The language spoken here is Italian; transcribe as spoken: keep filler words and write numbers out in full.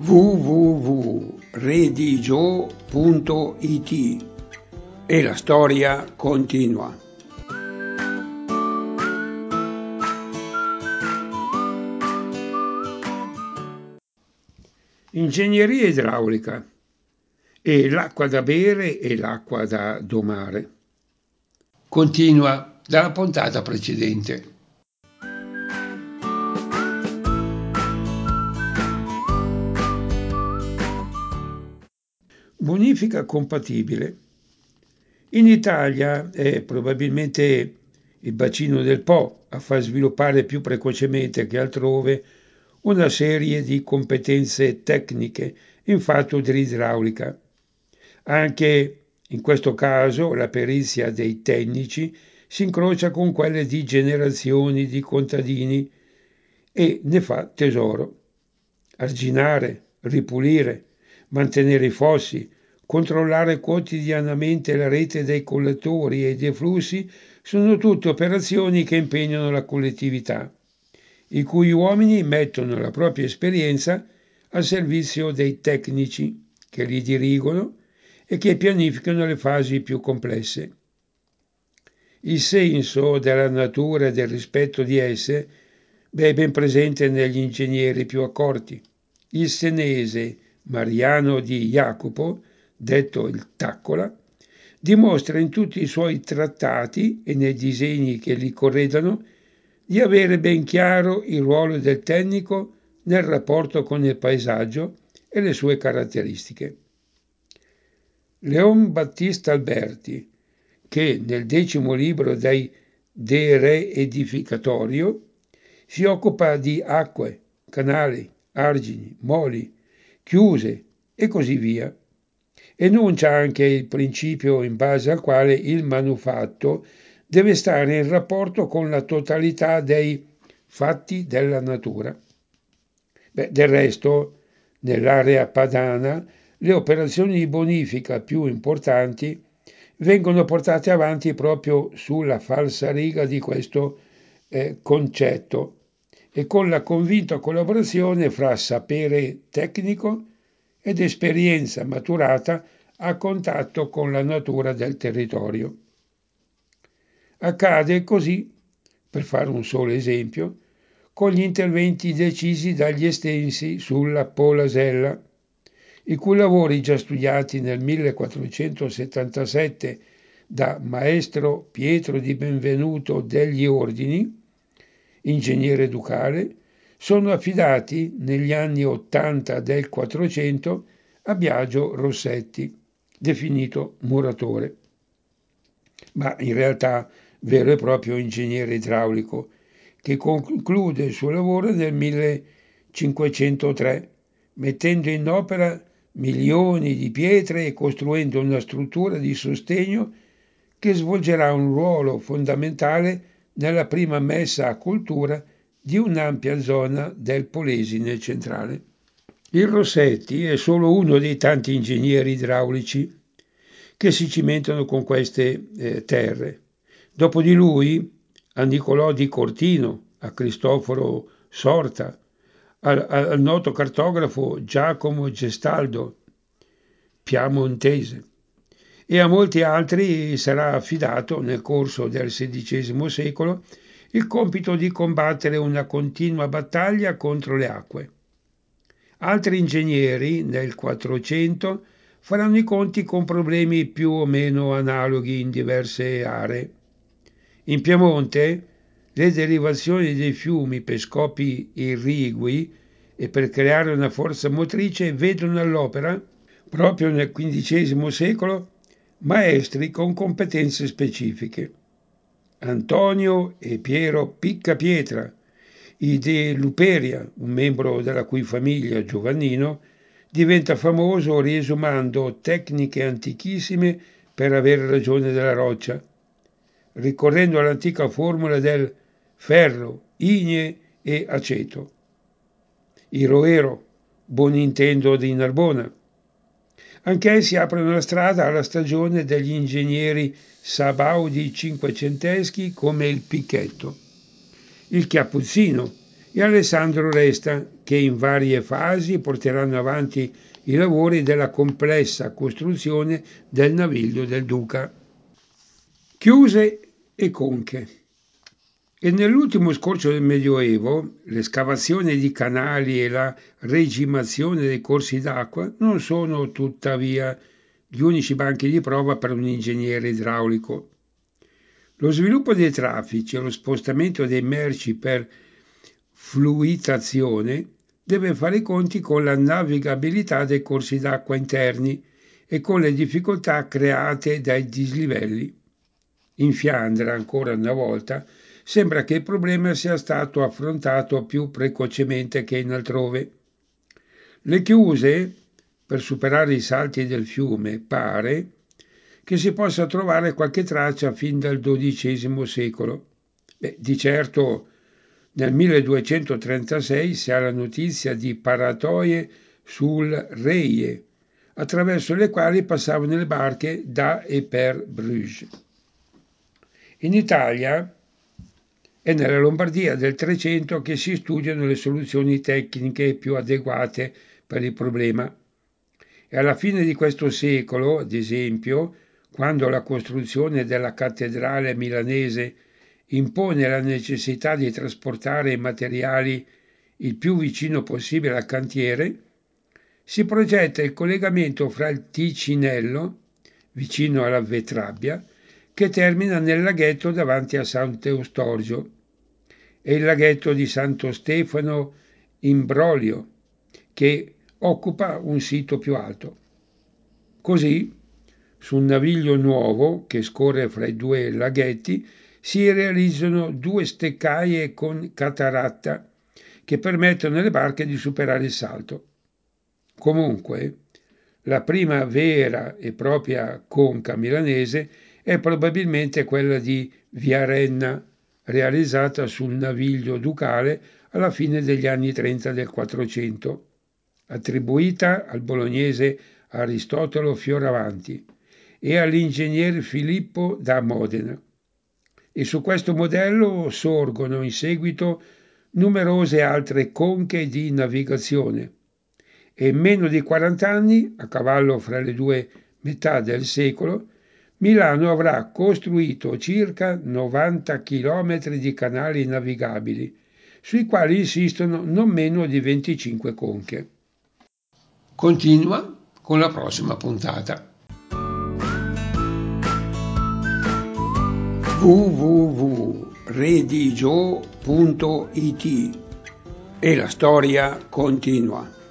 w w w punto redigio punto it e la storia continua. Ingegneria idraulica e l'acqua da bere e l'acqua da domare. Continua dalla puntata precedente. Bonifica compatibile. In Italia è probabilmente il bacino del Po a far sviluppare più precocemente che altrove una serie di competenze tecniche in fatto di idraulica. Anche in questo caso la perizia dei tecnici si incrocia con quelle di generazioni di contadini e ne fa tesoro. Arginare, ripulire, mantenere i fossi, controllare quotidianamente la rete dei collettori e dei flussi sono tutte operazioni che impegnano la collettività, i cui uomini mettono la propria esperienza al servizio dei tecnici che li dirigono e che pianificano le fasi più complesse. Il senso della natura e del rispetto di esse è ben presente negli ingegneri più accorti. Il senese Mariano di Jacopo, detto il Taccola, dimostra in tutti i suoi trattati e nei disegni che li corredano di avere ben chiaro il ruolo del tecnico nel rapporto con il paesaggio e le sue caratteristiche. Leon Battista Alberti, che nel decimo libro dei De Re Edificatorio si occupa di acque, canali, argini, moli, chiuse e così via, enuncia anche il principio in base al quale il manufatto deve stare in rapporto con la totalità dei fatti della natura. Beh, del resto, nell'area padana, le operazioni di bonifica più importanti vengono portate avanti proprio sulla falsariga di questo eh, concetto e con la convinta collaborazione fra sapere tecnico ed esperienza maturata a contatto con la natura del territorio. Accade così, per fare un solo esempio, con gli interventi decisi dagli estensi sulla Polasella, i cui lavori già studiati nel millequattrocentosettantasette da maestro Pietro di Benvenuto degli Ordini, ingegnere ducale, sono affidati negli anni ottanta del Quattrocento a Biagio Rossetti, definito muratore, ma in realtà vero e proprio ingegnere idraulico, che conclude il suo lavoro nel millecinquecentotre, mettendo in opera milioni di pietre e costruendo una struttura di sostegno che svolgerà un ruolo fondamentale nella prima messa a cultura di un'ampia zona del Polesine centrale. Il Rossetti è solo uno dei tanti ingegneri idraulici che si cimentano con queste eh, terre. Dopo di lui, a Nicolò di Cortino, a Cristoforo Sorta, al, al noto cartografo Giacomo Gestaldo, piemontese, e a molti altri sarà affidato nel corso del sedicesimo secolo il compito di combattere una continua battaglia contro le acque. Altri ingegneri nel Quattrocento faranno i conti con problemi più o meno analoghi in diverse aree. In Piemonte le derivazioni dei fiumi per scopi irrigui e per creare una forza motrice vedono all'opera, proprio nel quindicesimo secolo, maestri con competenze specifiche. Antonio e Piero Piccapietra, i De Luperia, un membro della cui famiglia Giovannino diventa famoso riesumando tecniche antichissime per avere ragione della roccia, ricorrendo all'antica formula del ferro, igne e aceto. I Roero, buon intendo di Narbona. Anch'essi aprono la strada alla stagione degli ingegneri sabaudi cinquecenteschi come il Picchetto, il Chiapuzzino, e Alessandro Resta, che in varie fasi porteranno avanti i lavori della complessa costruzione del Naviglio del Duca. Chiuse e conche. E nell'ultimo scorcio del Medioevo, l'escavazione di canali e la regimazione dei corsi d'acqua non sono tuttavia gli unici banchi di prova per un ingegnere idraulico. Lo sviluppo dei traffici e lo spostamento dei merci per fluitazione deve fare i conti con la navigabilità dei corsi d'acqua interni e con le difficoltà create dai dislivelli. In Fiandra, ancora una volta, sembra che il problema sia stato affrontato più precocemente che in altrove. Le chiuse, per superare i salti del fiume, pare che si possa trovare qualche traccia fin dal dodicesimo secolo. Beh, di certo nel milleduecentotrentasei si ha la notizia di paratoie sul Reie, attraverso le quali passavano le barche da e per Bruges. In Italia è nella Lombardia del Trecento che si studiano le soluzioni tecniche più adeguate per il problema. E alla fine di questo secolo, ad esempio, quando la costruzione della cattedrale milanese impone la necessità di trasportare i materiali il più vicino possibile al cantiere, si progetta il collegamento fra il Ticinello, vicino alla Vetrabbia, che termina nel laghetto davanti a Sant'Eustorgio, e il laghetto di Santo Stefano in Brolio, che occupa un sito più alto. Così, su un naviglio nuovo che scorre fra i due laghetti, si realizzano due steccaie con cataratta che permettono alle barche di superare il salto. Comunque, la prima vera e propria conca milanese è probabilmente quella di Viarenna, realizzata sul naviglio ducale alla fine degli anni trenta del Quattrocento, attribuita al bolognese Aristotelo Fioravanti e all'ingegner Filippo da Modena. E su questo modello sorgono in seguito numerose altre conche di navigazione. E in meno di quaranta anni, a cavallo fra le due metà del secolo, Milano avrà costruito circa novanta chilometri di canali navigabili, sui quali insistono non meno di venticinque conche. Continua con la prossima puntata. w w w punto redigio punto it e la storia continua.